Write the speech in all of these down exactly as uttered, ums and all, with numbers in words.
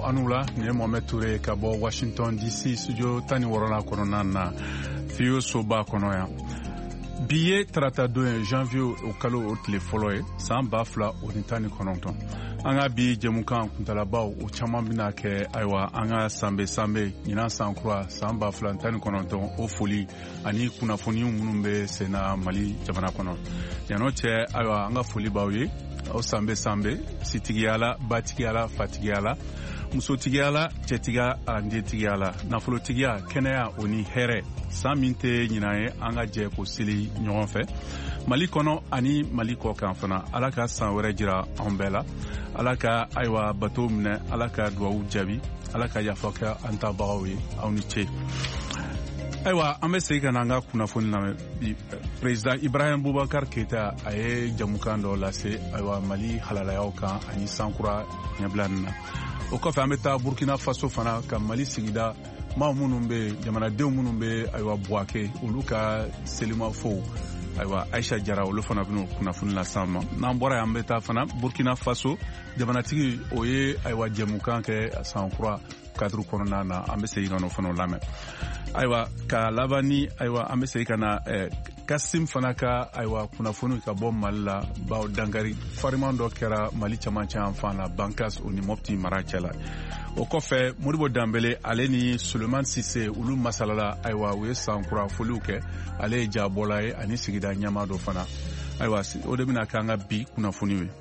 anula ni Mohamed Touré ka bɔ Washington D C studio tani wɔɔrɔnan kɔnɔna na fiyo soba kɔnɔ yan. Bi ye tarata don ye janvier o kalo o tile fɔlɔ ye san ba fila o ni tan ni kɔnɔntɔn. An ka bi jɛmukan kuntalabaw o caman bɛna kɛ ayiwa an ka sanbe sanbe ɲinan san kura san ba fila tan ni kɔnɔntɔn o foli ani kunnafoni minnu bɛ senna Mali jamana kɔnɔ. Yan'o cɛ ayiwa an ka foli b'aw ye aw sanbe sanbe sitigiyala batigiyala fatigiyala musotigiyala cɛtigiya aranjetigiya nafolotigiya kɛnɛya o ni hɛrɛ san min tɛ ɲinan ye an ka jɛ ko seli ɲɔgɔn fɛ Mali kɔnɔ ani Mali kɔ kan fana Ala ka san wɛrɛ jira an bɛɛ la Ala ka ayiwa bato minɛ Ala ka duwawu jaabi Ala ka yafa kɛ an tabagaw ye aw ni ce. Ayiwa an bɛ segin ka na an ka kunnafoni lamɛn Président Ibrahim Boubacar Keita a ye jamukan dɔ lase ayiwa Mali halalayaw kan ani sankura ɲɛbila nin na. O kɔfɛ an bɛ taa Burkina Faso fana ka Mali sigida maa minnu bɛ jamanadenw minnu bɛ ayiwa Buwake olu ka selimafow ayiwa Aisha Jara olu fana bɛna kunnafoni lase an ma. N'an bɔra yan an bɛ taa fana Burkina Faso jamanatigi o ye ayiwa jɛmukan kɛ sankura cadre kɔnɔna na an bɛ segin ka n'o fana lamɛn. Ayiwa ka laban ni ayiwa an bɛ segin ka na Kasim fana ka ayiwa kunnafoni ka bɔ Mali la bawo dankari fariman dɔ kɛra Mali camancɛ yan fan na Bankas o ni Mopti mara cɛla. O kɔfɛ Modibo Dambele ale ni Suleman Sise olu masalala ayiwa u ye sankura foliw kɛ ale ye jabɔla ye ani sigida ɲɛmaa dɔ fana. Ayiwa o de bɛna kɛ an ka bi kunnafoni ye.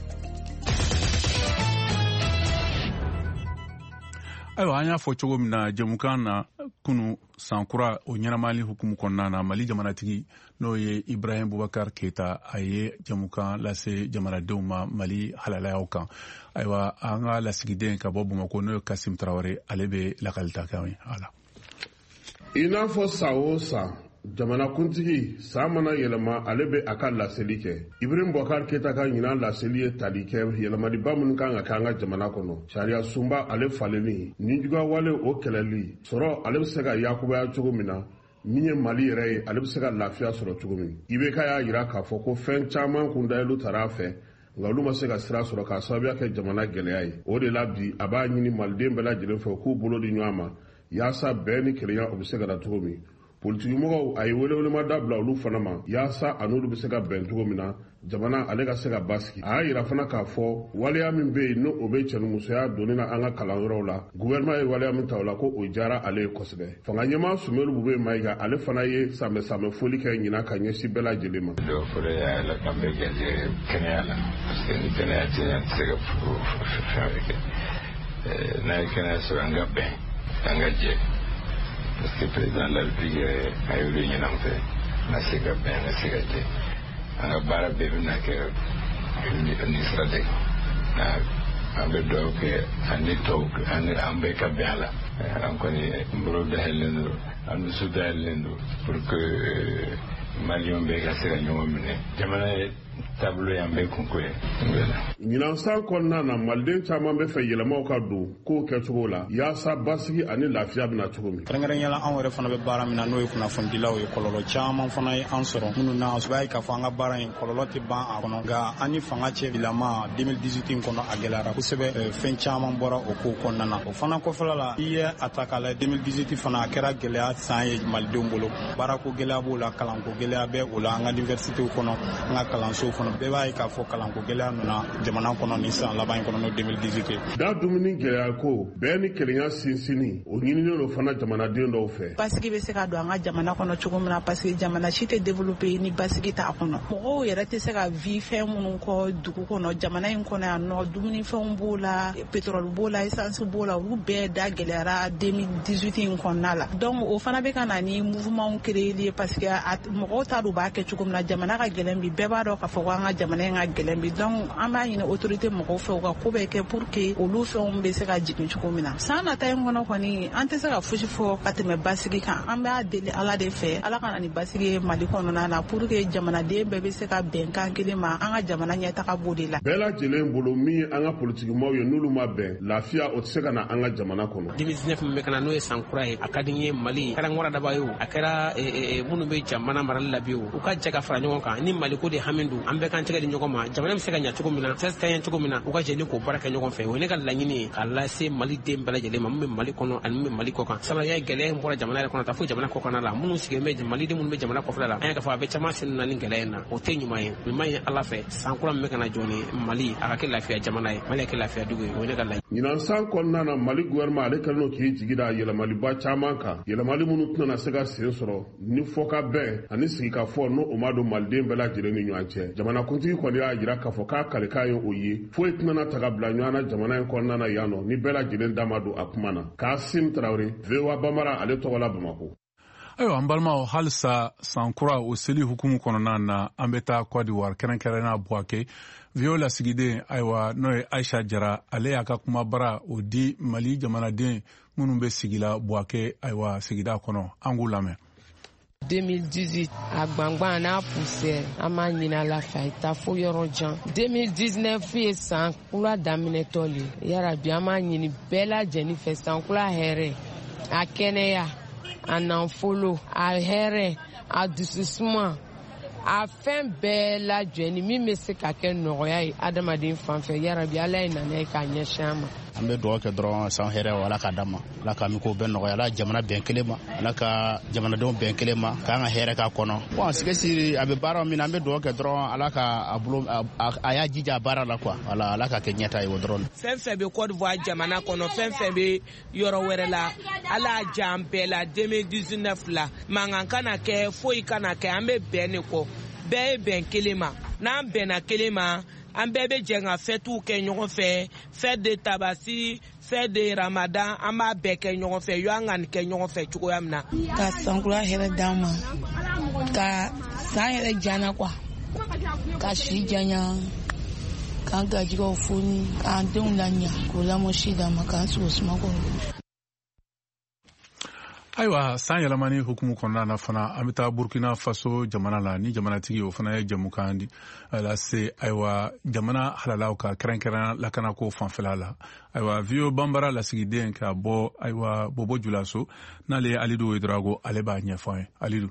Ayiwa an y'a fɔ cogo min na jɛmukan na kunu sankura o ɲɛnamali hukumu kɔnɔna na Mali jamanatigi n'o ye Ibrahim Boubacar Keita a ye jɛmukan lase jamanadenw ma Mali halalayaw kan. Ayiwa an ka lasigiden ka bɔ Bamakɔ n'o ye Kasim Traoré ale bɛ lakalita kan ye ala. I n'a fɔ sa o sa jamanakuntigi san mana yɛlɛma ale bɛ a ka laseli kɛ. Ibrahim Boubacar Keita ka ɲinan laseli ye tali kɛ yɛlɛmadiba minnu kan ka kɛ an ka jamana kɔnɔ. Sariya sunba ale falenni ni juguya wale o kɛlɛli sɔrɔ ale bɛ se ka yakubaya cogo min na min ye Mali yɛrɛ ye ale bɛ se ka lafiya sɔrɔ cogo min. I B K y'a jira k'a fɔ ko fɛn caman kun dayɛlɛ taara a fɛ nka olu ma se ka sira sɔrɔ k'a sababuya kɛ jamana gɛlɛya ye. O de la bi a b'a ɲini Maliden bɛɛ lajɛlen fɛ k'u bolo di ɲɔgɔn ma yaasa bɛɛ ni kelenya o bɛ se ka na cogo min. Politigimɔgɔw a ye welewelema dabila olu fana ma yaasa a n'olu bɛ se ka bɛn cogo min na jamana ale ka se ka basigi. A y'a jira fana k'a fɔ waleya min bɛ yen n'o o bɛ cɛnimusoya donni na an ka kalanyɔrɔw la gouvernement ye waleya min ta o la ko o diyara ale ye kosɛbɛ. Fanga ɲɛmaa Sumelu Bube Mayiga ale fana ye sanbɛ-sanbɛ foli kɛ ɲinan ka ɲɛsin bɛɛ lajɛlen ma. Dɔw fɔlɔ y'a la k'an bɛ gɛlɛya kɛnɛya la parce que ni kɛnɛya tɛ yan tɛ se ka fɛn wɛrɛ kɛ. N'a ye kɛnɛya sɔrɔ an ka bɛn an ka jɛ. Parce que président de la République a eu le ɲinan fɛ na se ka bɛn na se ka jɛ an ka baara bɛɛ bɛna kɛ ni sira de kan an bɛ dugawu kɛ ani tɔw ani an bɛɛ ka bɛn a la an kɔni n bolo dayɛlɛlen don an dusu dayɛlɛlen don pour que Maliɲɛnw bɛɛ ka se ka ɲɔgɔn minɛ jamana ye taabolo y'an bɛɛ kunko ye. Ɲinan san kɔnɔna na Maliden caman bɛ fɛ yɛlɛmaw ka don kow kɛcogo la yaasa basigi ani lafiya bɛna cogo min. Kɛrɛnkɛrɛnnenya la anw yɛrɛ fana bɛ baara min na n'o ye kunnafonidilaw ye kɔlɔlɔ caman fana ye an sɔrɔ minnu na b'a ye k'a fɔ an ka baara in kɔlɔlɔ tɛ ban a kɔnɔ nka an ni fanga cɛ bilama deux mille dix-huit in kɔnɔ a gɛlɛyara kosɛbɛ fɛn caman bɔra o kow kɔnɔna na o fana kɔfɛla la i ye a ta k'a lajɛ deux mille dix-huit fana a kɛra gɛlɛya san ye Malidenw bolo baarako gɛlɛya b'o la kalanko gɛlɛya bɛ o la an ka universitéw kɔnɔ an ka kalansow kɔnɔ bɛɛ b'a ye k'a fɔ kalanko gɛlɛya nana jamana kɔnɔ ni san laban in kɔnɔ n'o deux mille dix-huit ye. Da dumuni gɛlɛya ko bɛɛ ni kelenya sinsinni o ɲininen don fana jamanaden dɔw fɛ. Basigi bɛ se ka don an ka jamana kɔnɔ cogo min na parce que jamana si tɛ développé ni basigi t'a kɔnɔ. Mɔgɔw yɛrɛ tɛ se ka vie fɛn minnu kɔ dugu kɔnɔ jamana in kɔnɔ yan nɔ dumunifɛnw b'o la pétrole b'o la essence b'o la olu bɛɛ da gɛlɛyara deux mille dix-huit in kɔnɔna la. Donc o fana bɛ ka na ni mouvement créé parce que mɔgɔw t'a dɔn b'a kɛ cogo min na jamana ka gɛlɛn bi bɛɛ b'a dɔn k'a fɔ ko an ka jamana in ka gɛlɛn bi donc an b'a ɲini autorité mɔgɔw fɛ u ka ko bɛɛ kɛ pour que olu fɛnw bɛ se ka jigin cogo min na. San nata in kɔnɔ kɔni an tɛ se ka fosi fɔ ka tɛmɛ basigi kan an b'a deli Ala de fɛ Ala ka na ni basigi ye Mali kɔnɔna na pour que jamanaden bɛɛ bɛ se ka bɛnkan kelen ma an ka jamana ɲɛtaga b'o de la. Bɛɛ lajɛlen bolo min ye an ka politikimɔgɔw ye n'olu ma bɛn lafiya o tɛ se ka na an ka jamana kɔnɔ. deux mille dix-neuf min bɛ ka na n'o ye san kura ye a ka di n ye Mali kɛra Nkɔrɔ daba ye o a kɛra minnu bɛ jamana marali la bi o u ka jɛ ka fara ɲɔgɔn kan ni Mali ko de hami don an bɛɛ kan tɛgɛ di ɲɔgɔn ma jamana bɛ se ka ɲɛ cogo min na fɛn ka ɲɛ cogo min na u ka jɛni k'o baara kɛ ɲɔgɔn fɛ o ye ne ka laɲini ye k'a lase Mali den bɛɛ lajɛlen ma mun bɛ Mali kɔnɔ ani mun bɛ Mali kɔ kan salaya gɛlɛya in bɔra jamana yɛrɛ kɔnɔ taa fo jamana kɔ kan la minnu sigilen bɛ Mali den minnu bɛ jamana kɔfɛ la an y'a k'a fɔ a bɛ caman sen na ni gɛlɛya in na o tɛ ɲuman ye nin ma ɲi Ala fɛ san kura min bɛ ka na jɔ ni Mali a ka kɛ lafiya jamana ye Mali ka kɛ lafiya dugu ye o ye ne ka laɲini. ɲinan san kɔnɔna na Mali gouvernement ale kɛlen don k'i jigi da yɛlɛmaliba caman kan yɛlɛmali minnu tɛna se ka sen sɔrɔ ni fɔ ka bɛn ani sigi ka fɔ n'o o ma don maliden bɛɛ lajɛlen ni ɲɔgɔn cɛ jamanakuntigi kɔni y'a jira k'a fɔ k'a kalikan ye o ye foyi tɛna ta ka bila ɲɔgɔn na jamana in kɔnɔna na yan nɔ ni bɛɛ lajɛlen da ma don a kuma na Kasim Traoré V O A Bamara ale tɔgɔ la Bamakɔ. Ayiwa an balimaw halisa sankura o seli hukumu kɔnɔna na an bɛ taa Côte d'Ivoire kɛrɛnkɛrɛnnenya Buwake V O A lasigiden ayiwa n'o ye Aisha Jara ale y'a ka kuma bara o di Mali jamanaden minnu bɛ sigila Buwake ayiwa sigida kɔnɔ an k'u lamɛn. deux mille dix-huit a gbangban n'a poussé an m'a ɲini Ala fɛ a ye taa fo yɔrɔ jan deux mille dix-neuf ye san kura daminɛtɔ le yarabi an m'a ɲini bɛɛ lajɛlen fɛ san kura hɛrɛ a kɛnɛya a nafolo a hɛrɛ a dususuma a fɛn bɛɛ lajɛlen min bɛ se ka kɛ nɔgɔya ye adamaden fan fɛ yarabi Ala ye nana ye k'a ɲɛsin an ma. An bɛ dugawu kɛ dɔrɔn san hɛrɛ Ala ka d'a ma Ala ka min ko bɛɛ nɔgɔya Ala jamana bɛn kelen ma Ala ka jamanadenw bɛn kelen ma k'an ka hɛrɛ k'a kɔnɔ bon sigesi a bɛ baara min na an bɛ dugawu kɛ dɔrɔn Ala ka a bolo a y'a jija baara la quoi Ala Ala ka kɛ ɲɛta ye o dɔrɔn. Fɛn fɛn bɛ Côte d'Ivoire jamana kɔnɔ fɛn fɛn bɛ yɔrɔ wɛrɛ la Ala y'a jan bɛɛ la deux mille dix-neuf la mankan kana kɛ foyi kana kɛ an bɛ bɛn de kɔ bɛɛ ye bɛn kelen ma n'an bɛnna kelen ma an bɛɛ bɛ jɛ ka fêtes kɛ ɲɔgɔn fɛ fête de Tabaski fête de Ramadan an b'a bɛɛ kɛ ɲɔgɔn fɛ yo an ka nin kɛ ɲɔgɔn fɛ cogoya min na. Ka sankura hɛrɛ d'an ma ka san yɛrɛ jana quoi ka si janya k'an gajigaw foni k'an denw laɲa k'o lamɔ si d'an ma k'an sigi o suma kɔrɔ. Ayiwa san yɛlɛmani hukumu kɔnɔna na fana an bɛ taa Burkina Faso jamana la ni jamanatigi o fana ye jamukan di lase ayiwa jamana halalaw ka kɛrɛnkɛrɛn lakanako fanfɛla la ayiwa V O A Bambara lasigiden ka bɔ ayiwa Bobo Julaso n'ale ye Alidu Ouedraogo ale b'a ɲɛfɔ an ye Alidu.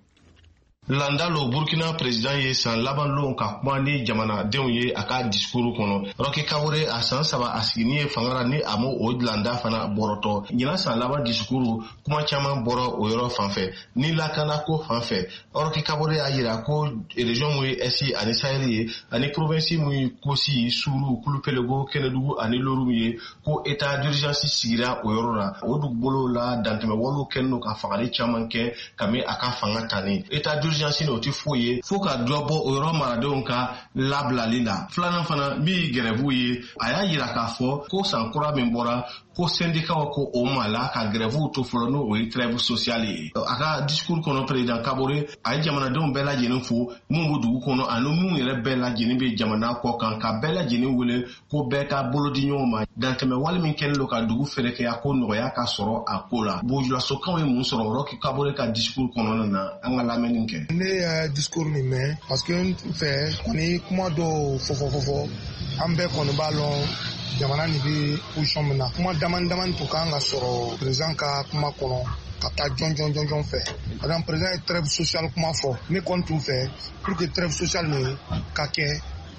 Landalo Burkina président ye san laban lon ka kuma ni jamanadenw ye a ka discours kɔnɔ Roki Kabore a san saba a sigini ye fangara ni a mo o landa fana bɔrɔtɔ ɲina san laban discours kuma caman bɔra o yɔrɔ fanfɛ ni lakana ko fanfɛ Roki Kabore a yira ko région mu ye Est ani Sahel ye ani province mu ye Kosi Suru Kulupelego Kenedugu ani Loru ye ko état d'urgence sigira o yɔrɔ la o dugukolo la dantɛmɛ walo kɛnno ka fagali caman kɛ kami a ka fanga tani état urgence n'o ti foye fo ka dɔ bɔ o yɔrɔ maradenw ka labilali la filanan fana min grève ye a y'a yira k'a fɔ ko san kura min bɔra ko syndicat ko o ma la ka grève to fɔlɔ n'o o ye trêve sociale ye a ka discours kɔnɔ président Kabore a ye jamanadenw bɛɛ lajɛlen fo mun b'u dugu kɔnɔ ani mun yɛrɛ bɛɛ lajɛlen bɛ jamana kɔ kan ka bɛɛ lajɛlen wele ko bɛɛ ka bolo di ɲɔgɔn ma dantɛmɛ wale min kɛlen don ka dugu fɛrɛkɛya ko nɔgɔya ka sɔrɔ a ko la Bojulasokaw ye mun sɔrɔ Roki Kabore ka discours kɔnɔna na an ka lamɛnni kɛ. Ne ye discours min mɛn parce que n fɛ kɔni kuma dɔw fɔfɔfɔfɔ an bɛɛ kɔni b'a lɔn jamana nin bɛ position min na kuma dama dama tun kan ka sɔrɔ président ka kuma kɔnɔ ka taa jɔn jɔn jɔn jɔn fɛ par exemple président ye trêve sociale kuma fɔ ne kɔni tun fɛ pour que trêve sociale nin ka kɛ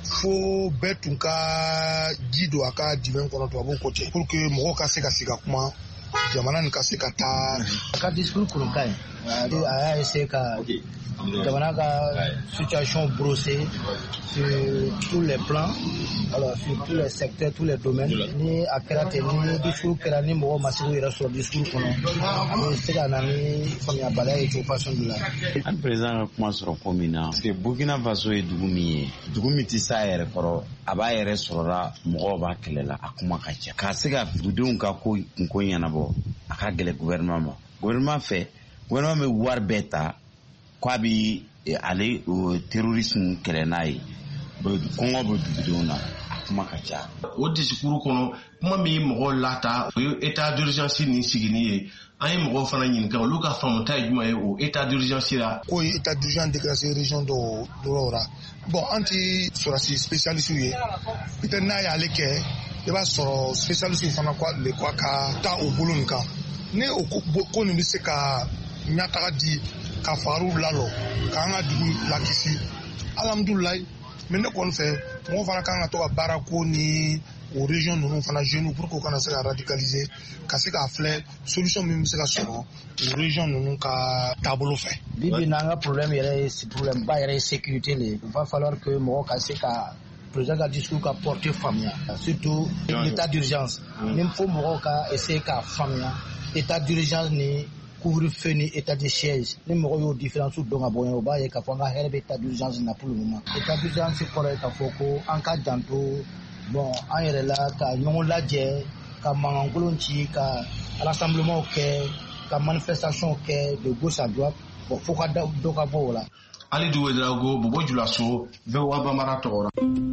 fo bɛɛ tun ka ji don a ka diben kɔnɔ tubabuw ko ten pour que mɔgɔw ka se ka sigi ka kuma jamana nin ka se ka taa. A ka discours kuru ka ɲi a y'a essayer ka jamana ka situation brosser sur tous les plans alors sur tous les secteurs tous les domaines ni a kɛra ten ni discours kɛra ni mɔgɔ ma se k'u yɛrɛ sɔrɔ discours kɔnɔ a bɛ se ka na ni faamuyabaliya ye cogo façon de la. An président ka kuma sɔrɔ ko min na parce que Burkina Faso ye dugu min ye dugu min tɛ s'a yɛrɛ kɔrɔ a b'a yɛrɛ sɔrɔla mɔgɔw b'a kɛlɛ la a kuma ka ca k'a se ka dugudenw ka ko kunko ɲɛnabɔ a ka gɛlɛ gouvernement ma gouvernement fɛ gouvernement bɛ wari bɛɛ ta k'a bɛ ale terrorisme kɛlɛ n'a ye kɔngɔ bɛ dugudenw na a kuma ka ca. O discours kɔnɔ kuma min ye mɔgɔw lata o ye état d'urgence nin sigini ye an ye mɔgɔw fana ɲininka olu ka faamuta ye jumɛn ye o état d'urgence la. Ko état d'urgence déclaré région dɔw dɔw la bon an ti sɔrɔsi spécialiste ye peut-être n'a y'ale kɛ i b'a sɔrɔ spécialiste fana le ko a ka taa o bolo nin kan ni o ko nin bɛ se ka ɲɛtaga di ka fariw lalɔ k'an ka dugu lakisi alhamdulilayi mais ne kɔni fɛ mɔgɔ fana kan ka to ka baara ko ni o région ninnu fana jeunes pour que u kana se ka radicaliser ka se k'a filɛ solution min bɛ se ka sɔrɔ o région ninnu ka taabolo fɛ. bi bi n'an ka problème yɛrɛ ye problème ba yɛrɛ ye sécurité le il va falloir que mɔgɔ ka se ka président ka discours ka porter faamuya surtout l'état d'urgence ni fo mɔgɔw ka essayer k'a faamuya état d'urgence ni couvre-feu ni état de siège ni mɔgɔ y'o différence dɔn ka bɔ yen o b'a ye k'a fɔ an ka hɛrɛ bɛ état d'urgence na pour le moment état d'urgence kɔrɔ ye k'a fɔ ko an ka janto bon an yɛrɛ la ka ɲɔgɔn lajɛ ka mankankolon ci ka rassemblement kɛ ka manifestation kɛ de gauche à droite bon fo ka dɔ ka bɔ o la. Ali Duwedrago Bobo Julaso V O A Bambara tɔgɔra.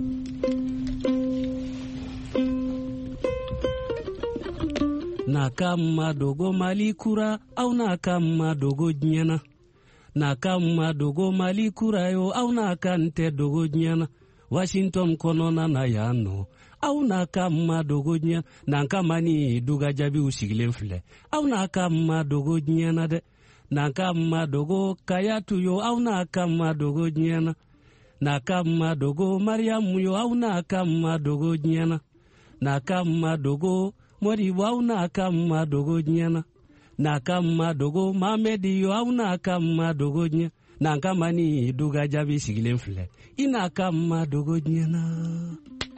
Nakama dogo mali kura au nakama dogo nyana nakama dogo mali kura yo au nakante dogo nyana Washington konona na yano au nakama dogo nyana nakama ni duga jabi usigilen file au nakama dogo nyana de nakama dogo kayatu yo au nakama dogo nyana nakama dogo Mariamu yo au nakama dogo nyana nakama dogo Mori wau na kama dogo nyana na kama dogo Mamedi yo au na kama dogo nyana na kama ni duga jabi sigilen file ina kama dogo nyana.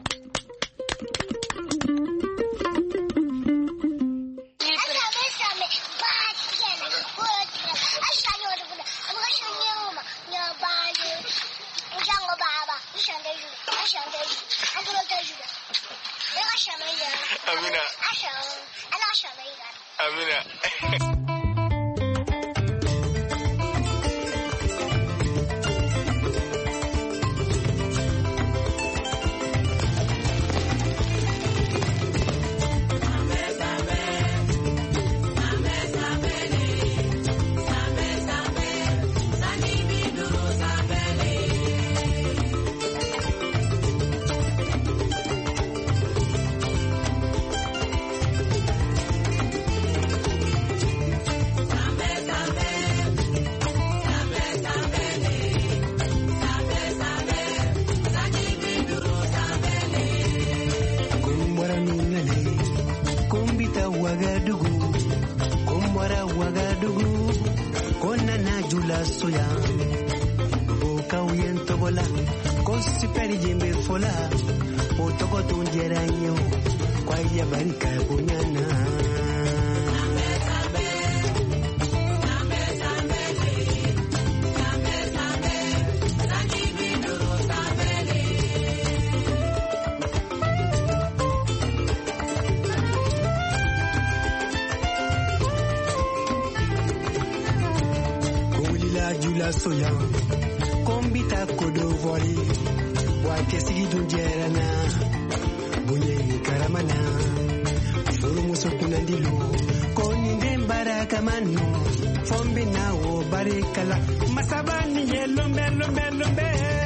Amina. Amina. Soya boka uyento bola kosi peri jembe fola otoko tunjera nyo kwa ya barika bunyana soya kombita kodo voli wake sigidu jerana bunye karamana furu musokuna ndilu koni ndembara kamano fombi nawo barikala masabani yelombe lombe lombe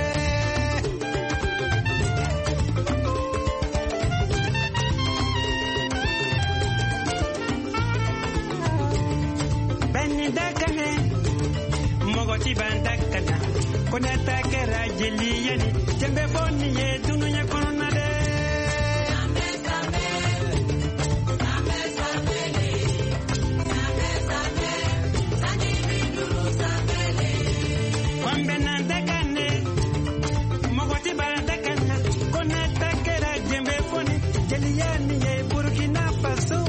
beni dakane Bandakana, Konata Kera Jeliani, Jembe Boni, Dunuya Konade. Kwambenandakane, Mogoti Bandakana, Konata Kera Jembe Boni, Jeliani, Burkina Faso.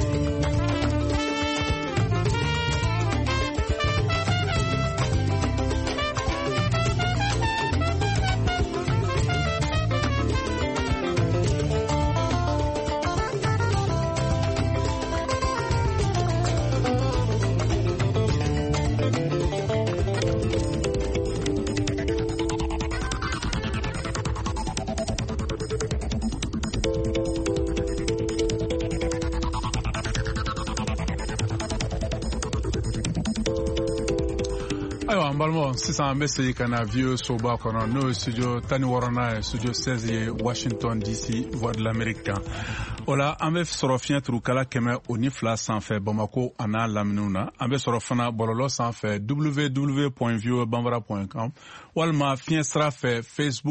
Ayiwa an balimaw sisan an bɛ segin ka na V O A soba kɔnɔ n'o ye studio tan ni wɔɔrɔnan ye studio seize ye Washington D C voix de l'Amérique kan o la an bɛ sɔrɔ fiɲɛ turukala kɛmɛ o ni fila sanfɛ Bamako a n'a laminiw na an bɛ sɔrɔ fana bɔlɔlɔ sanfɛ w w w point v o a banbara point com walima fiɲɛ sira fɛ Facebook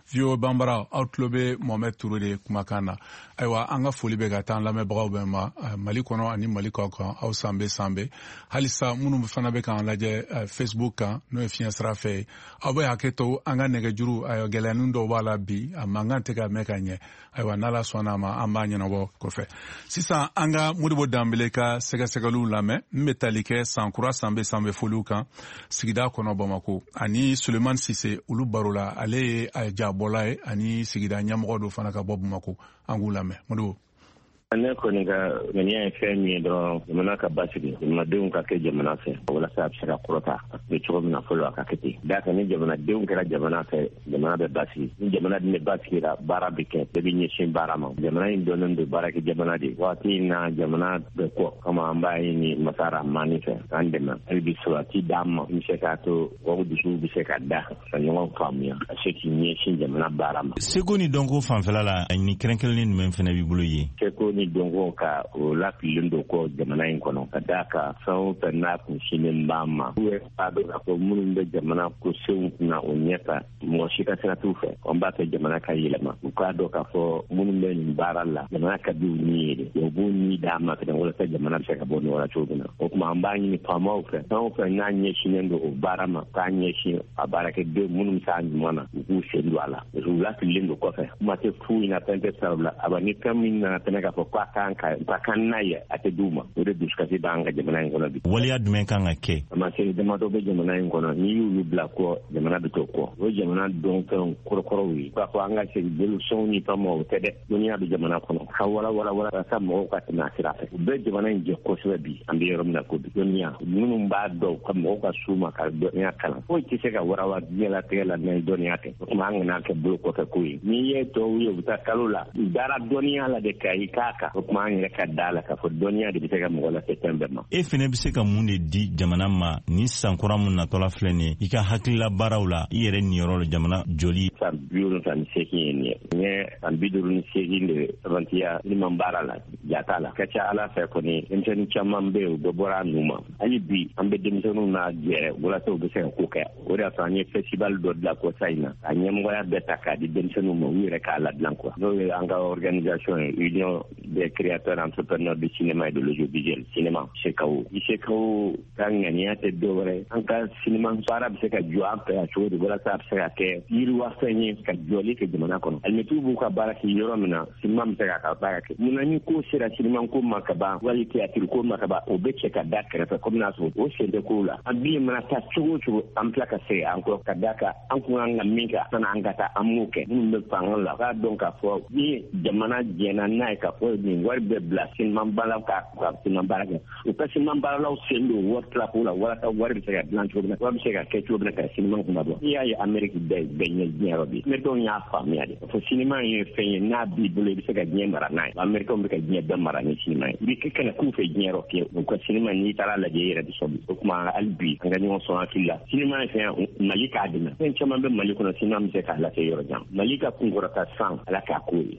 Vio Bambara aw tulo bɛ Mohamed Touré de kumakan na. Ayiwa an ka foli bɛ ka taa an lamɛnbagaw bɛɛ ma Mali kɔnɔ ani Mali kɔ kan aw sanbe sanbe. Halisa minnu fana bɛ k'an lajɛ Facebook kan n'o ye fiɲɛ sira fɛ ye. Aw bɛ hakɛ to an ka nɛgɛjuru gɛlɛyanin dɔw b'a la bi a mankan tɛ ka mɛn ka ɲɛ. Ayiwa n'Ala sɔnna ma an b'a ɲɛnabɔ kɔfɛ. Sisan an ka Modibo Danbele ka sɛgɛsɛgɛliw lamɛn min bɛ tali kɛ sankura sanbe sanbe foliw kan sigida kɔnɔ Bamako ani Sulemani Sise olu baro la ale ye jabɔla ye ani sigida ɲɛmɔgɔ dɔ fana ka bɔ Bamako an k'u lamɛn Modibo. Ne kɔni ka ŋaniya ye fɛn min ye dɔrɔn jamana ka basigi jamanadenw ka kɛ jamana fɛ walasa a bɛ se ka kɔrɔta a bɛ cogo min na fɔlɔ a ka kɛ ten da kan ni jamanadenw kɛra jamana fɛ jamana bɛ basigi ni jamana dun bɛ basigira baara bɛ kɛ bɛɛ bɛ ɲɛsin baara ma jamana in dɔnnen don baara kɛ jamana de waati in na jamana bɛ kɔ kama an b'a ɲini Masa Rahamani fɛ k'an dɛmɛ hali bi sabati d'an ma n bɛ se k'a to o dusu bɛ se ka da ka ɲɔgɔn faamuya ka se k'i ɲɛsin jamana baara ma. Seko ni dɔnko fanfɛla la ɲini kɛrɛnkɛrɛnnen jumɛn fana b'i bolo ye? Seko ni donko ka o lapilen do ko jamana in kɔnɔ ka da ka fɛn o fɛn n'a kun sinen b'an ma u ye k'a dɔn k'a fɔ minnu bɛ jamana ko senw kunna o ɲɛta mɔgɔ si ka sira t'u fɛ an b'a fɛ jamana ka yɛlɛma u k'a dɔn k'a fɔ minnu bɛ nin baara la jamana ka di u ni ye de u b'u ni d'a ma fɛnɛ walasa jamana bɛ se ka bɔ nɔgɔ la cogo min na o tuma an b'a ɲini faamaw fɛ fɛn o fɛn n'a ɲɛsinnen don o baara ma k'a ɲɛsin a baarakɛden minnu bɛ se a ɲuman na u k'u sen don a la parce que u lapilen don kɔfɛ kuma tɛ fu in na fɛn tɛ sara u la a ni fɛn min nana fɛnɛ k'a fɔ k'a kan ka ba kan n'a ye a tɛ d'u ma o de dusukasi b'an ka jamana in kɔnɔ bi. Waleya jumɛn kan ka kɛ? Tamasɛn damadɔ bɛ jamana in kɔnɔ n'i y'olu bila kɔ jamana bɛ to kɔ o jamana dɔnfɛnw kɔrɔkɔrɔw ye k'a fɔ an ka segin belusɔnw ni fɛn ma o tɛ dɛ dɔnniya bɛ jamana kɔnɔ ka wala wala wala walasa mɔgɔw ka tɛmɛ a sira fɛ u bɛ jamana in jɛ kosɛbɛ bi an bɛ yɔrɔ min na ko bi dɔnniya minnu b'a dɔn ka mɔgɔw ka s'u ma ka dɔnniya kalan foyi tɛ se ka warawa diɲɛlatigɛ la n'a ye dɔnniya kɛ o tuma an kana kɛ bolo kɔfɛ ko ye n'i ye tɔw ye u bɛ taa kalo la u dara dɔnniya la de ka i k'a kan o tuma an yɛrɛ ka da la k'a fɔ dɔnniya de bɛ se ka mɔgɔ lase fɛn bɛɛ ma. E fɛnɛ bɛ se ka mun de di jamana ma ni sankura mun natɔla filɛ nin ye i ka hakilila baaraw la i yɛrɛ niyɔrɔ la jamana joli. San bi wolonwula ni seegin ye nin ye n ye san bi duuru ni seegin de sɛbɛntiya liman baara la jata la ka ca ala fɛ kɔni denmisɛnnin caman bɛ yen u bɛɛ bɔra a nu ma hali bi an bɛ denmisɛnninw n'a jɛrɛ walasa u bɛ se ka ko kɛ o de y'a sɔrɔ an ye festival dɔ dilan kɔsa in na a ɲɛmɔgɔya bɛɛ ta k'a di denmisɛnninw ma u yɛrɛ k'a ladilan kuwa n'o ye an ka organisation ye union des créateurs entrepreneurs du cinéma et de l'audiovisuel cinéma sekawo i sekawo ka ŋaniya tɛ dɔwɛrɛ an ka cinéma baara bɛ se ka jɔ an fɛ yan cogo di walasa a bɛ se ka kɛ yiriwafɛn ye ka jɔli kɛ jamana kɔnɔ alimɛtiw b'u ka baara kɛ yɔrɔ min na cinéma bɛ se k'a ka baara kɛ munna ni ko sera cinéma ko ma ka ban wali théâtre ko ma ka ban o bɛ cɛ ka da kɛrɛfɛ komi n'a sɔrɔ o sen tɛ kow la an bi mana taa cogo o cogo an tila ka segin an kɔ ka da kan an kun kan ka min kɛ sanni an ka taa an m'o kɛ minnu bɛ fanga la k'a dɔn k'a fɔ ni jamana jɛna n'a ye k'a fɔ nin wari bɛ bila cinéma baaraw ka ka cinéma baara kɛ u ka cinéma baaralaw sen don wari tila ko la walasa wari bɛ se ka dilan cogo min na wari bɛ se ka kɛ cogo min na ka cinéma kunna bɔ n'i y'a ye Amérique bɛɛ bɛɛ ɲɛ diɲɛ yɔrɔ bi Américains y'a faamuya de fɔ cinéma ye fɛn ye n'a b'i bolo i bɛ se ka diɲɛ mara n'a ye Américains bɛ ka diɲɛ bɛɛ mara ni cinéma ye i bɛ kɛ k'u fɛ diɲɛ yɔrɔ kɛ u ka cinéma n'i taara lajɛ i yɛrɛ bɛ sɔn o tuma hali bi an ka ɲɔgɔn sɔn hakili la cinéma ye fɛn Mali k'a dɛmɛ fɛn caman bɛ Mali kɔnɔ cinéma bɛ se k'a lase yɔrɔ jan Mali ka kunkɔrɔta san Ala k'a k'o ye.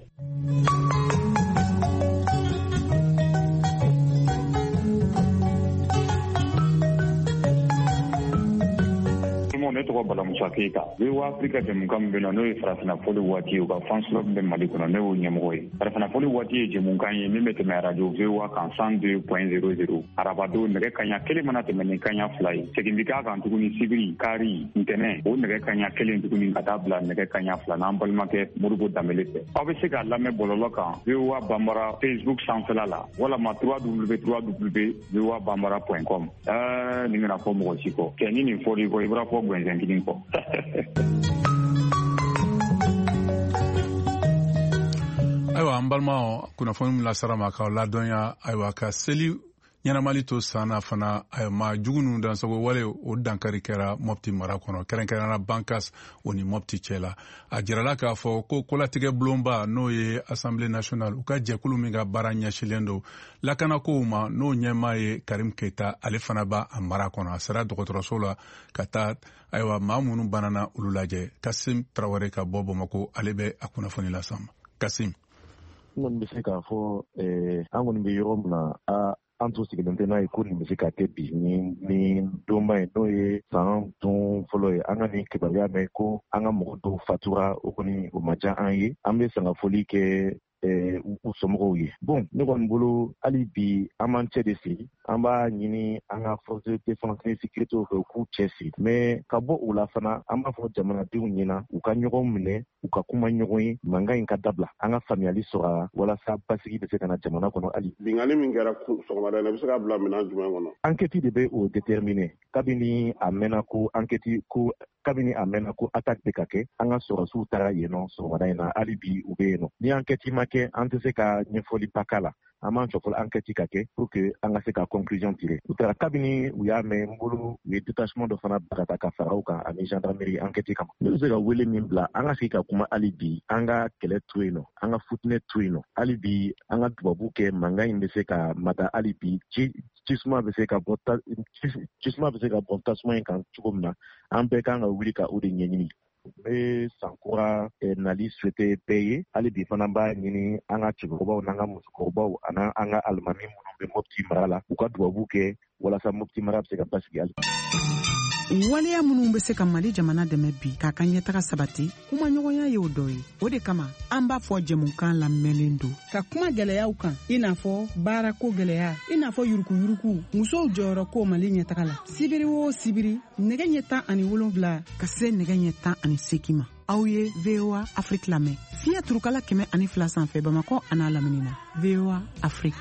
Ne tɔgɔ Bala Musa Keyita V O A Afrique jɛmukan min bɛ na n'o ye farafinna foli waati ye u ka fan sɔrɔ min bɛ Mali kɔnɔ ne y'o ɲɛmɔgɔ ye farafinna foli waati ye jɛmukan ye min bɛ tɛmɛ radio V O A kan cent deux point zéro zéro arabadon nɛgɛ kaɲa kelen mana tɛmɛ ni kaɲa fila ye segin bɛ k'a kan tuguni sibiri kari ntɛnɛn o nɛgɛ kaɲa kelen tuguni ka taa bila nɛgɛ kaɲa fila n'an balimakɛ Modibo Danbele fɛ aw bɛ se k'a lamɛn bɔlɔlɔ kan V O A Banbara Facebook sanfɛla la walama w w w point v o a banbara point com ɛɛ nin kana fɔ mɔgɔ si kɔ kɛ ni nin fɔr'i kɔ i bɔra fɔ gwɛnsɛn kelen kɔ. Ayiwa an balima kunnafoni min lasara ma k'aw ladɔnya ayiwa ka seli ɲɛnamali to san na fana ma jugu ninnu dansago wale o dankari kɛra Mopti mara kɔnɔ kɛrɛnkɛrɛnna Bankas o ni Mopti cɛ la a jirala k'a fɔ ko kolatigɛ bulonba n'o ye Assemblée nationale u ka jɛkulu min ka baara ɲɛsilen don lakanakow ma n'o ɲɛmaa ye Karim Keita ale fana b'a a mara kɔnɔ a sera dɔgɔtɔrɔso la ka taa ayiwa maa minnu banana olu lajɛ Kasim Traoré ka bɔ Bamako ale bɛ a kunnafoni las'an ma Kasim. N kɔni bɛ se k'a fɔ an kɔni bɛ yɔrɔ min na a an tun sigilen tɛ n'a ye ko nin bɛ se ka kɛ bi ni ni donba ye n'o ye san dun fɔlɔ ye an ka nin kibaruya mɛn ko an ka mɔgɔ dɔw fatura o kɔni o ma diya an ye an bɛ sangafoli kɛ u somɔgɔw ye bon ne kɔni bolo hali bi an b'an cɛ de sigi an b'a ɲini an ka force de défense et sécurité fɛ u k'u cɛ sigi mais ka bɔ o la fana an b'a fɔ jamanadenw ɲɛna u ka ɲɔgɔn minɛ u ka kuma ɲɔgɔn ye mankan in ka dabila an ka faamuyali sɔrɔ walasa basigi bɛ se ka na jamana kɔnɔ hali binganni min kɛra sɔgɔmada in na bɛ se ka bila minɛn jumɛn kɔnɔ enquête de bɛ o déterminer kabini a mɛnna ko enquête ko kabini a mɛnna ko attaque bɛ ka kɛ an ka sɔrɔsiw taara yen nɔ sɔgɔmada in na hali bi u bɛ yen nɔ ni enquête ma kɛ an tɛ se ka ɲɛfɔli ba k'a la an b'an jɔ fɔlɔ enquête ka kɛ pour que an ka se ka conclusion tirer u taara kabini u y'a mɛn n bolo u ye détachement dɔ fana bila ka taa ka fara u kan ani gendarmerie enquête kama ne bɛ se ka wele min bila an ka se ka kuma hali bi an ka kɛlɛ to yen nɔ an ka futinɛ to yen nɔ hali bi an ka dubabu kɛ mankan in bɛ se ka mata hali bi ci cisuma bɛ se ka bɔ cisuma bɛ se ka bɔ tasuma in kan cogo min na an bɛɛ kan ka wuli ka o de ɲɛɲini n bɛ sankura nali souhaité bɛɛ ye hali bi fana b'a ɲini an ka cɛkɔrɔbaw n'an ka musokɔrɔbaw ani an ka alimami minnu bɛ Mopti mara la u ka dubabu kɛ walasa Mopti mara bɛ se ka basigi hali waleya minnu bɛ se ka Mali jamana dɛmɛ bi k'a ka ɲɛtaga sabati kuma ɲɔgɔnya ye o dɔ ye o de kama an b'a fɔ jɛmukan lamɛnlen don ka kuma gɛlɛyaw kan i n'a fɔ baarako gɛlɛya i n'a fɔ yurukuyuruku musow jɔyɔrɔ ko Mali ɲɛtaga la sibiri o sibiri nɛgɛ ɲɛ tan ani wolonwula ka se nɛgɛ ɲɛ tan ani seegin ma aw ye V O A Afrique lamɛn fiɲɛ turukala kɛmɛ ani fila sanfɛ Bamakɔ a n'a lamini na V O A Afrique.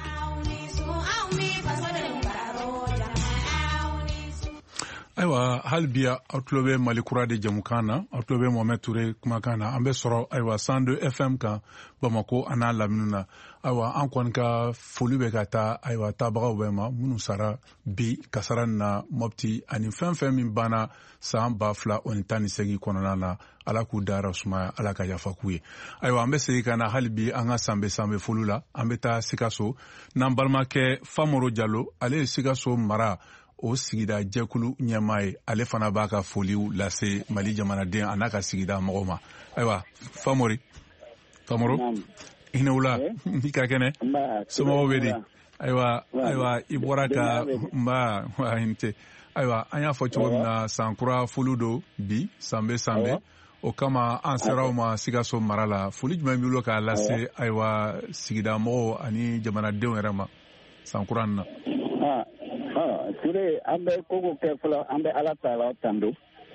Ayiwa hali bi aw tulo bɛ Mali kura de jamukan na aw tulo bɛ Mohamed Ture kumakan na an bɛ sɔrɔ ayiwa cent deux F M kan Bamako a n'a lamini na ayiwa an kɔni ka foli bɛ ka taa ayiwa taabagaw bɛɛ ma minnu sara bi kasara na Mopti ani fɛn fɛn min banna san ba fila o ni tan ni seegin kɔnɔna na ala k'u dayɔrɔ sumaya ala ka yafa k'u ye ayiwa an bɛ segin ka na hali bi an ka sanbe sanbe foli la an bɛ taa Sikaso n'an balimakɛ Famoro Jalo ale ye Sikaso mara o sigida jɛkulu ɲɛmaa ye ale fana b'a ka foliw lase Mali jamanaden a n'a ka sigida mɔgɔw ma ayiwa Famori Famoro i ni wula i ka kɛnɛ somɔgɔw bɛ di ayiwa ayiwa i bɔra ka nba i ni ce ayiwa an y'a fɔ cogo min na sankura foli don bi sanbe sanbe o kama an sera o ma Sikaso mara la foli jumɛn b'i bolo k'a lase ayiwa sigida mɔgɔw ani jamanadenw yɛrɛ ma sankura nin na. Ture an bɛ koko kɛ fɔlɔ an bɛ Ala Taala tando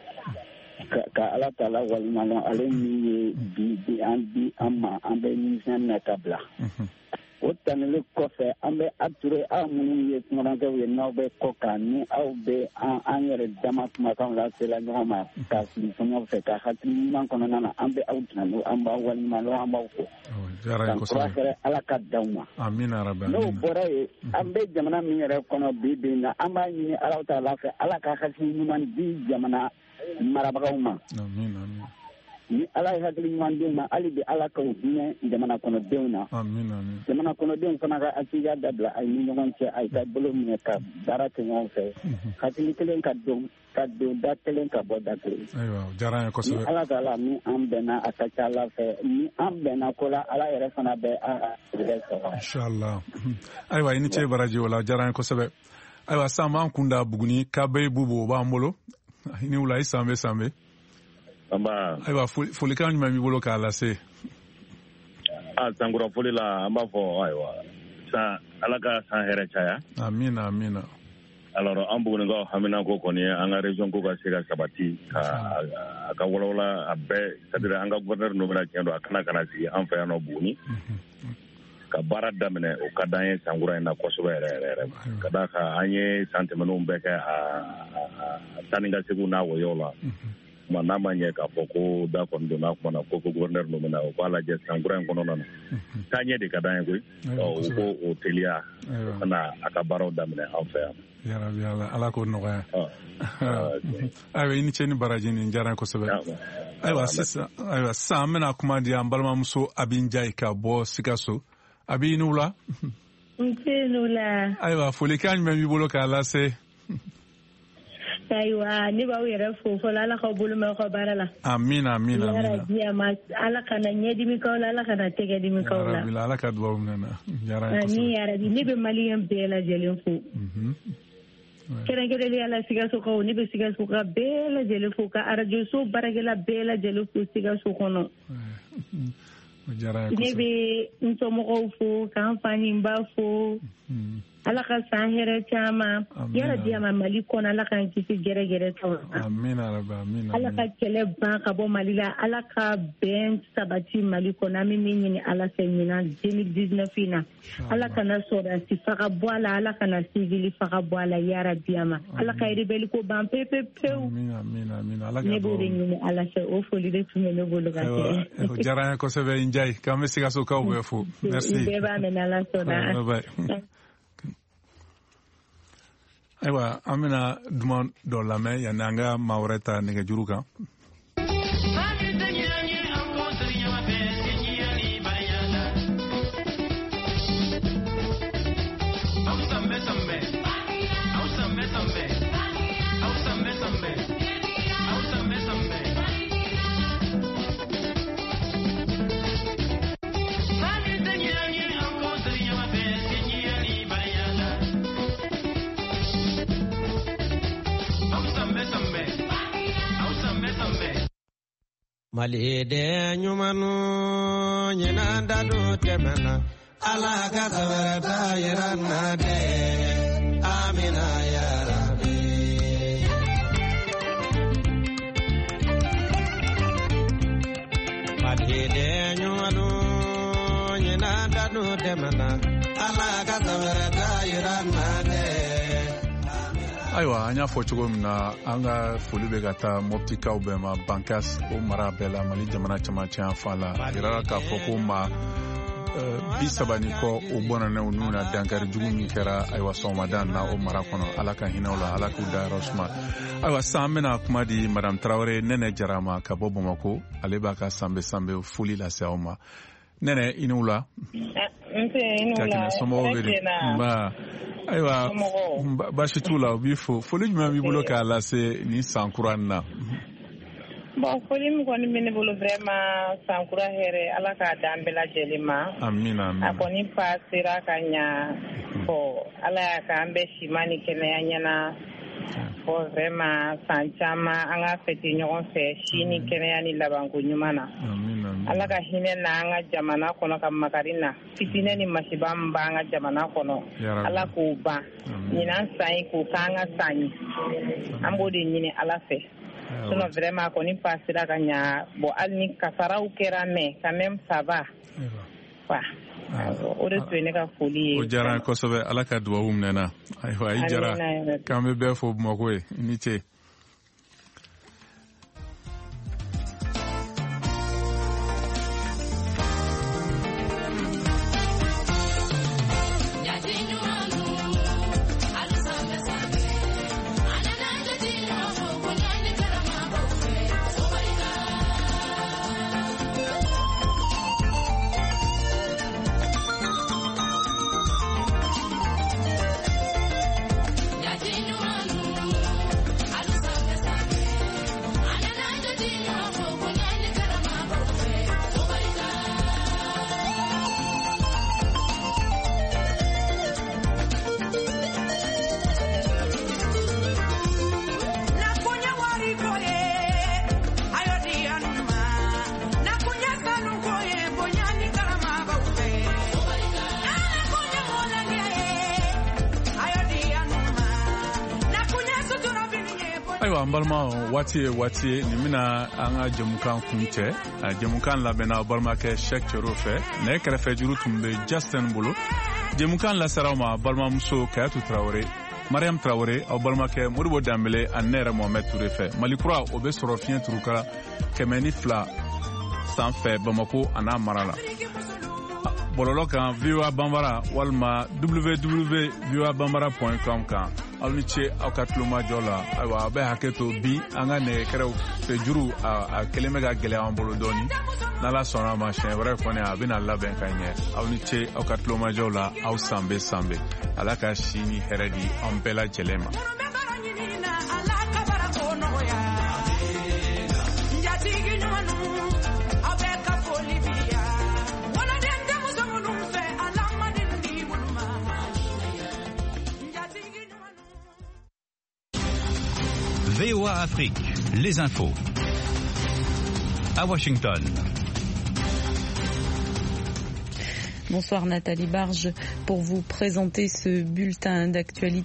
ka Ala Taala waliɲuman ale min ye bi bi an di an ma an bɛ ɲinɛn na ka bila o tanili kɔfɛ an bɛ Ture aw minnu ye kumankɛw ye n'aw bɛ kɔ kan ni aw bɛ an yɛrɛ dama kumakanw lasela ɲɔgɔn ma ka fili fɛngɛw fɛ ka hakili ɲuman kɔnɔna na an bɛ aw tando an b'aw waliɲuman an b'aw fo sankura fɛrɛ Ala ka d'aw ma n'o bɔra ye an bɛ jamana min yɛrɛ kɔnɔ bi bi na an b'a ɲini Ala Taala fɛ Ala ka hakili ɲuman di jamana marabagaw ma ni Ala ye hakili ɲuman di ma hali bi Ala k'o hinɛ jamana kɔnɔdenw na jamana kɔnɔdenw fana ka hakiliya dabila a ni ɲɔgɔn cɛ a ka bolo minɛ ka baara kɛ ɲɔgɔn fɛ hakili kelen ka don ka don da kelen ka bɔ da kelen ni Ala Taala ni an bɛnna a ka ca Ala fɛ ni an bɛnna ko la Ala yɛrɛ fana bɛ an yɛrɛ sɔrɔ inshallah ayiwa i ni ce baraji o la diyara n ye kosɛbɛ ayiwa sisan b'an kun da Buguni Kabe Bubu o b'an bolo i ni wula i sanbe sanbe ayiwa folikan jumɛn b'i bolo k'a lase a sankura foli la an b'a fɔ ayiwa san Ala ka san hɛrɛ caya amina amina alors an Bugunikaw hamina ko kɔni an ka région ko ka se ka sabati ka a ka walawala a bɛɛ c'est-à-dire an ka gouverneur nomina tiɲɛ don a kana kana sigi an fɛ yan nɔ Buguni ka baara daminɛ o ka d'an ye sankura in na kosɛbɛ yɛrɛ yɛrɛ yɛrɛ ka d'a kan an ye san tɛmɛnenw bɛɛ kɛ a taa ni ka seginw n'a wɔyɔw la kuma n'a ma ɲɛ k'a fɔ ko da kɔni donna kuma na ko ko gouverneur nomina o k'a lajɛ sankura in kɔnɔna na taaɲɛ de ka d'an ye koyi u ko o teliya ka na a ka baaraw daminɛ an fɛ yan yarabi Ala k'o nɔgɔya ayiwa i ni ce ni baraji nin diyara n ye kosɛbɛ ayiwa sisan ayiwa sisan an bɛna kuma di an balimamuso Abi Njayi ka bɔ Sikaso Abi i ni wula n se n'u la ayiwa folikan jumɛn b'i bolo k'a lase aiwa ni ba yɛrɛ fo fɔlɔ ala ka bolo mɛn ka baara la amina amina amina yarabi ma ala kana ɲɛdimi k'aw la ala kana tɛgɛdimi k'aw la yarabi ala ka duwawu minɛ na yarabi ni yarabi ne bɛ maliyɛn bɛɛ lajɛlen fo kɛrɛnkɛrɛnnenya la Sikasokaw ne bɛ Sikaso ka bɛɛ lajɛlen fo ka arajo so baarakɛla bɛɛ lajɛlen fo Sikaso kɔnɔ ne bɛ n somɔgɔw fo k'an fa ni n ba fo ala ka san hɛrɛ caman yarabi ma Mali kɔnɔ ala ka kisi gɛrɛgɛrɛ tɔw amina rabi amina ala ka kɛlɛ ban ka bɔ Mali la ala ka bɛn sabati Mali kɔnɔ an bɛ min ɲini ala fɛ ɲinan deux mille dix-neuf in na ala kana sɔrɔdasi faga bɔ a la ala kana civil faga bɔ a la yarabi ma ala ka rebelle ko ban pewu pewu amina amina amina ala ka ne b'o de ɲini ala fɛ o foli de tun bɛ ne bolo ka kɛ o diyara n ye kosɛbɛ Njayi k'an bɛ Sikasokaw bɛɛ fo merci bɛɛ b'a mɛn ala sɔnna ayiwa an bɛna duman dɔ lamɛn yanni an ka maa wɛrɛ ta nɛgɛjuru kan Mali de nyumanu nyina dadu temena ala ka tabarata yarana de amina ya rabbi Mali de nyumanu nyina dadu temena ala ka tabarata yarana de ayiwa an y'a fɔ cogo min na an ka foli bɛ ka taa mɔptikaw bɛɛ ma Bankas o mara bɛɛ la Mali jamana camancɛ yan fan la a yirala k'a fɔ ko maa bi saba ni kɔ o bɔnɛnɛw n'u na dankari jugu min kɛra ayiwa sɔgɔmada na o mara kɔnɔ ala ka hinɛw la ala k'u dayɔrɔ suma ayiwa sisan an bɛna kuma di madame Tarawele Nɛnɛ Jara ma ka bɔ Bamakɔ ale b'a ka sanbe sanbe foli lase aw ma Nɛnɛ i n'u la ka kɛnɛ somɔgɔw bɛ de nba ayiwa baasi t'u la u b'i fo foli jumɛn b'i bolo k'a lase nin san kura nin na bon foli min kɔni bɛ ne bolo vraiment san kura hɛrɛ ala k'a d'an bɛɛ lajɛlen ma amina amina a kɔni pa sera ka ɲa bon ala y'a k'an bɛɛ siman ni kɛnɛya ɲɛna bon vraiment san caman an ka fêter ɲɔgɔn fɛ si ni kɛnɛya ni labanko ɲuman na ala ka hinɛ na an ka jamana kɔnɔ ka makari na fitinɛ ni masiba min b'an ka jamana kɔnɔ ala k'o ban ɲinan san ye k'o k'an ka san ye an b'o de ɲini ala fɛ sinon vraiment kɔni pasera ka ɲa bon hali ni kasaraw kɛra mais quand même ça va wa o de tun ye ne ka foli ye o diyara n ye kosɛbɛ ala ka duwawu minɛ na ayiwa i diyara k'an bɛ bɛɛ fo Bamakɔ ye i ni ce ayiwa an balima waati ye waati ye nin bɛna an ka jɛmukan kun cɛ a jɛmukan labɛnna aw balimakɛ Sɛk Cɛro fɛ nɛgɛ kɛrɛfɛ juru tun bɛ Justin bolo jɛmukan lasaraw ma balimamuso Kayatu Tarawele Mariam Tarawele aw balimakɛ Modibo Danbele ani ne yɛrɛ Mohamed Ture fɛ Mali kura o bɛ sɔrɔ fiɲɛ turukara kɛmɛ ni fila sanfɛ Bamako a n'a mara la bɔlɔlɔ kan V O A Banbara walima w w w point v o a banbara point com kan aw ni ce aw ka tulomajɔ la ayiwa aw bɛ hakɛ to bi an ka nɛgɛkɛrɛw fɛ juru a kelen bɛ ka gɛlɛya an bolo dɔɔni n'ala sɔnna a ma siɲɛ wɛrɛ kɔni a bɛna labɛn ka ɲɛ aw ni ce aw ka tulomajɔw la aw san bɛ san bɛ ala ka si ni hɛrɛ di an bɛɛ lajɛlen ma V O A Afrique, les infos. À Washington. Bonsoir Nathalie Barge pour vous présenter ce bulletin d'actualité.